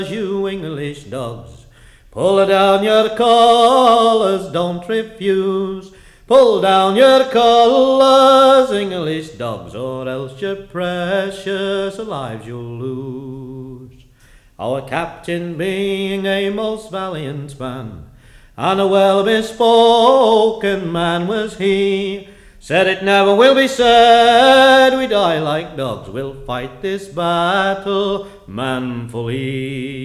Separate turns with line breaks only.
You English dogs, pull down your collars, don't refuse. Pull down your collars, English dogs, or else your precious lives you'll lose. Our captain being a most valiant man, and a well-bespoken man was he, said it never will be said we die like dogs, we'll fight this battle manfully.